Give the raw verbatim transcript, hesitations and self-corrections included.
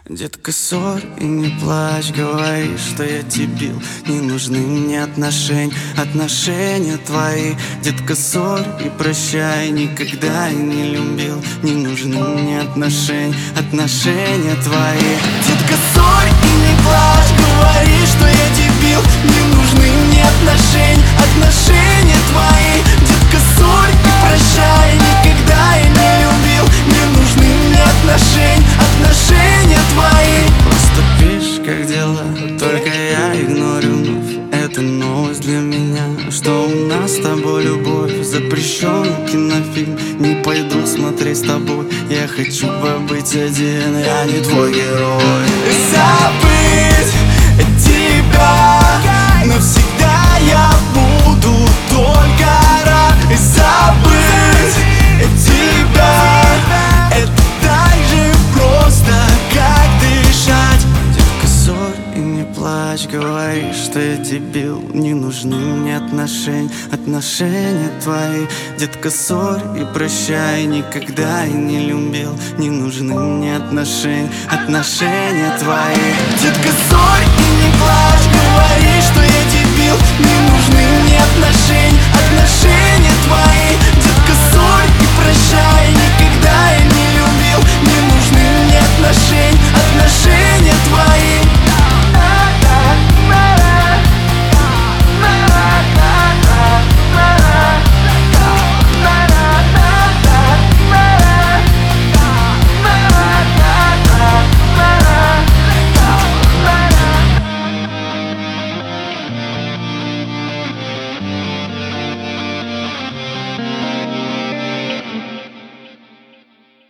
Детка, ссорь и не плачь, говори, что я дебил. Не нужны мне отношения, отношения твои. Детка, ссорь и прощай, никогда я не любил. Не нужны мне отношения, отношения твои. Детка, ссорь и не плачь, говори, что я дебил. Не нужны мне отношения, отношения твои. Детка, ссорь и прощай, никогда я не любил. Не нужны мне отношения, отношения твои. Просто пишешь, как дела, только я игнорю вновь. Это новость для меня, что у нас с тобой любовь. Запрещенный кинофильм, не пойду смотреть с тобой. Я хочу побыть один, я не твой герой. Забыть тебя навсегда я буду только рад. Забыть тебя, это так же просто, как дышать. Детка, ссорь и не плачь, говори, что я дебил. Не нужны мне отношения, отношения твои. Детка, ссорь и прощай, никогда я не любил. Не нужны мне отношения, отношения твои. Детка, ссорь и не плачь, говори, что я дебил. Не нужны мне отношения, отношения твои. Детка, ссорь и прощай.